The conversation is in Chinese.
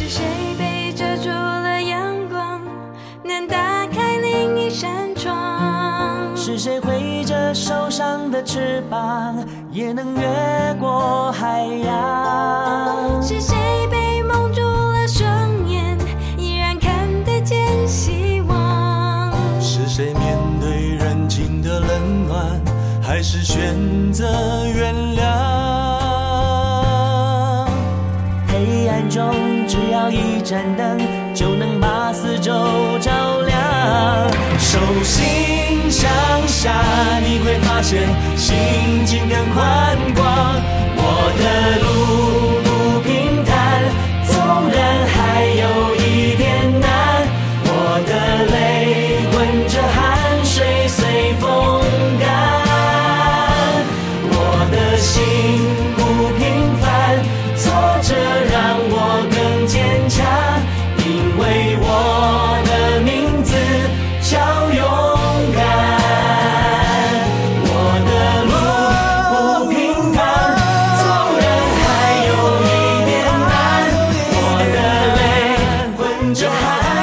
是谁被遮住了阳光，能打开另一扇窗？ 是谁挥着受伤的翅膀，也能越过海洋？ 是谁被蒙住了双眼，依然看得见希望？ 是谁面对人情的冷暖，还是选择原谅？ 黑暗中只要一盏灯，就能把四周照亮。 手心向下，你会发现心境更宽广。我的路不平坦，纵然还有一点难，我的泪混着汗水随风干。我的心不平凡，挫折让我更坚强，因为我的名字叫勇敢。我的路不平坦，纵然还有一点难，我的泪混着汗